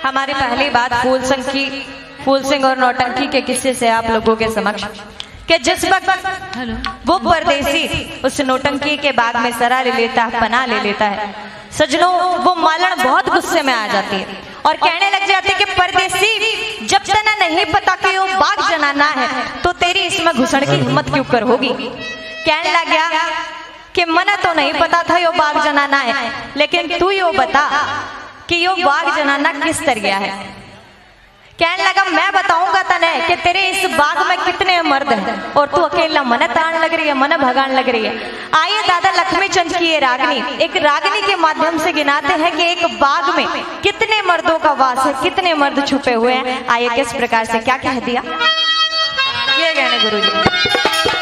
हमारी पहली बात फूल सिंह और नौटंकी के किस्से से आप लोगों के समक्ष कि जिस वक्त वो परदेसी उस नौटंकी के बाग में सरा ले लेता है, पनाह ले लेता है, सजनों वो मालन बहुत गुस्से में आ जाती है और कहने लग जाती है कि परदेसी जब तना नहीं पता कि वो बाग जनाना है तो तेरी इसमें घुसण की हिम्मत क्यों कर होगी। कहने लग गया कि मना तो नहीं पता था यो बाग जनाना है, लेकिन तू यो बता कि यो बाग जनाना किस तरह है। कहने लगा मैं बताऊंगा तने कि तेरे इस बाग में कितने मर्द हैं और तू अकेला मन तान लग रही है, मन भगान लग रही है। आइए दादा लक्ष्मी चंद की ये रागनी एक रागनी के माध्यम से गिनाते हैं कि एक बाग में कितने मर्दों का वास है, कितने मर्द छुपे हुए हैं। आइए किस प्रकार से क्या कह दिया ये कहने गुरु जी।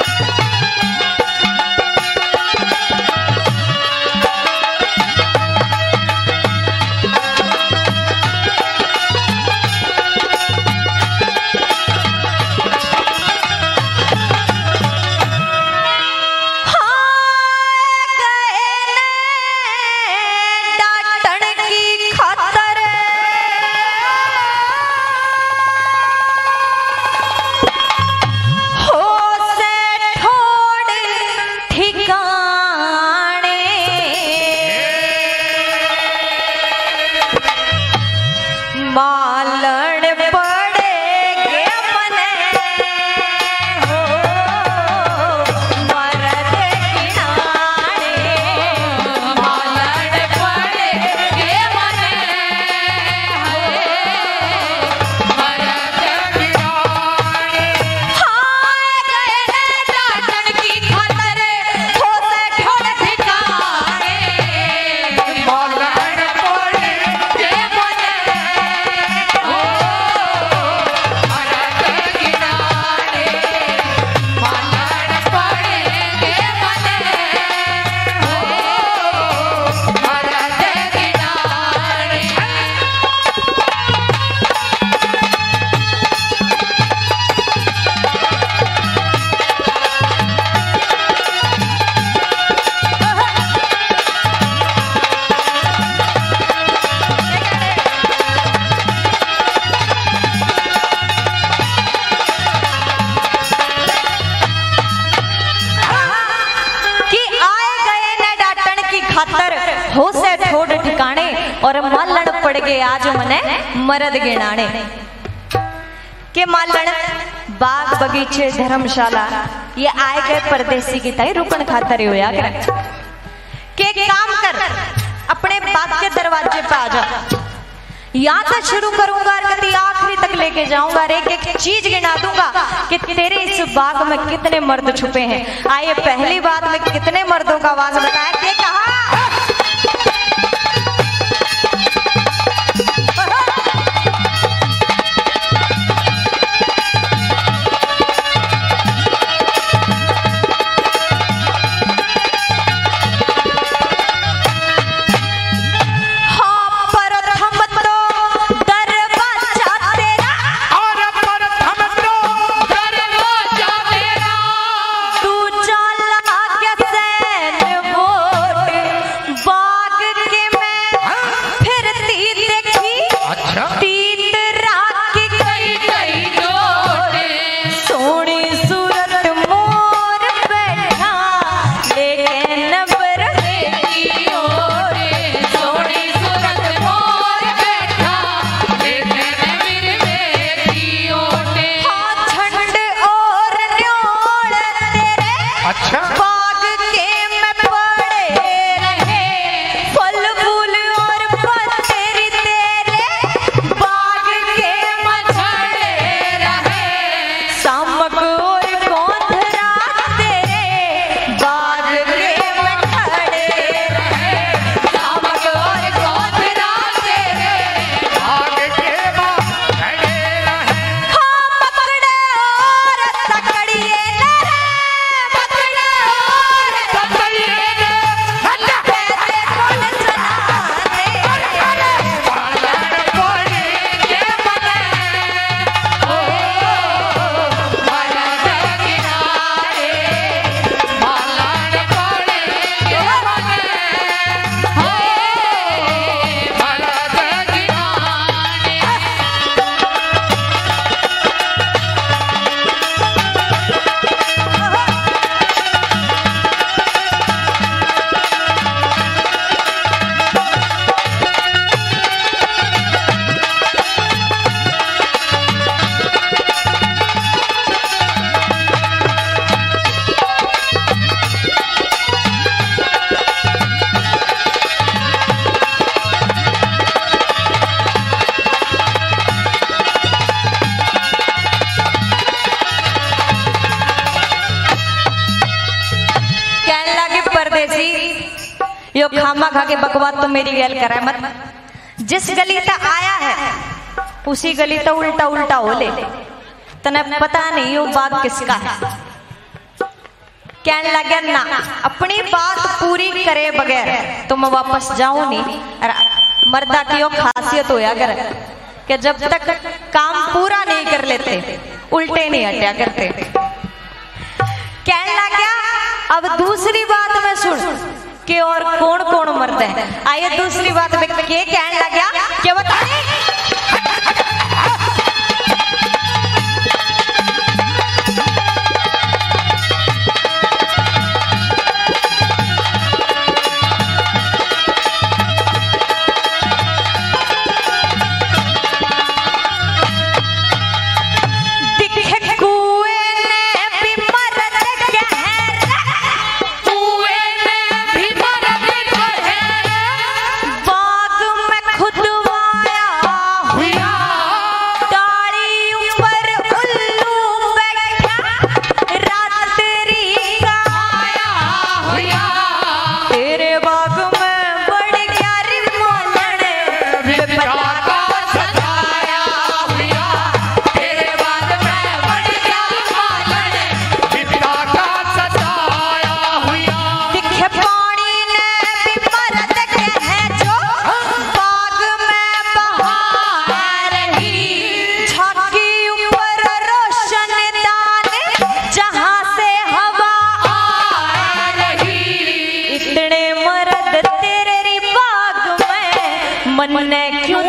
हो से ठोड ठिकाने और मालन पड़ गए आज मने मरद गिनाने के मालन बाग बगीचे धर्मशाला ये आए गए परदेसी की तय रुकन खातर होया के काम कर अपने बाग के दरवाजे पे आ जा, यहाँ से शुरू करूंगा और कभी आखिरी तक लेके जाऊंगा, एक एक चीज गिना दूंगा कि तेरे इस बाग में कितने मर्द छुपे हैं। आइए पहली बात में कितने मर्दों का आवाज बताया कि कहा खामा खा के बकवास तो मेरी गैल करा मत। जिस गली तक आया है उसी गली तक उल्टा उल्टा हो ले, तने पता नहीं वो बात किसका है। कहने लगे ना अपनी बात पूरी करे बगैर तो मैं वापस जाऊं नहीं। मर्दा की वो खासियत होया कर कि जब तक काम पूरा नहीं कर लेते उल्टे नहीं हटा करते। कहने लगा अब दूसरी बात में सुन कि और कौन कौन मर्द है। आइए दूसरी बात में के कहने लगा क्या बता मन ने क्यों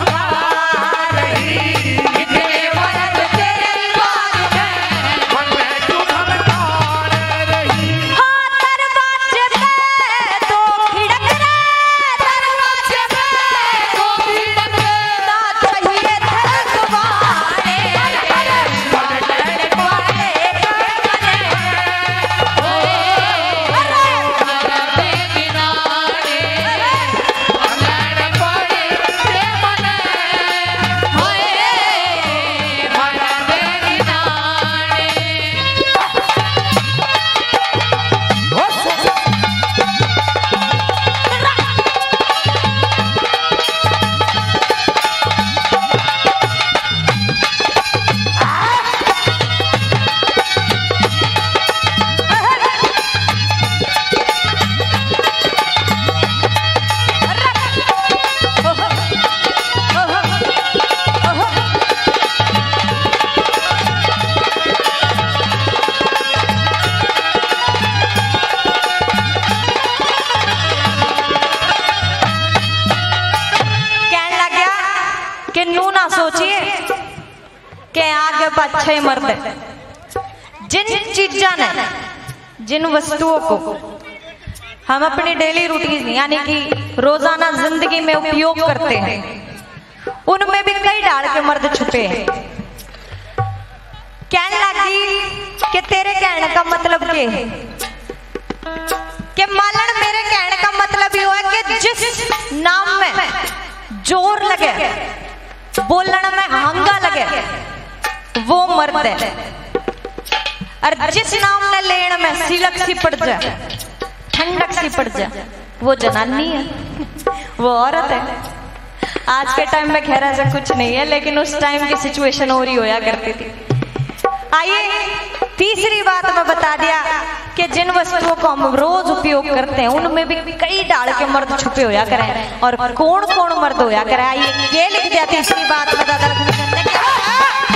सोचिए कि आगे पाछे मर्द जिन चीजा ने जिन वस्तुओं को हम अपनी डेली रूटीन यानी कि रोजाना जिंदगी में उपयोग करते हैं उनमें भी कई डाल के मर्द छुपे हैं। कहने लगी कि तेरे कहने का मतलब क्या है कि मालन मेरे कहने का मतलब ये है कि जिस नाम में जोर लगे बोलने में हंगा लगे वो मर्द है और जिस नाम ने लेने में सिलक सी पड़ जाए ठंडक सी पड़ जाए वो जनानी है, वो औरत है। आज के टाइम में खैर ऐसा कुछ नहीं है लेकिन उस टाइम की सिचुएशन हो रही होया करती थी। आइए तीसरी बात मैं बता दिया कि जिन वस्तुओं को हम रोज उपयोग करते हैं उनमें भी कई डाल के मर्द छुपे होया करें और कौन कौन मर्द होया करें। आइए ये लिख दिया तीसरी बात बता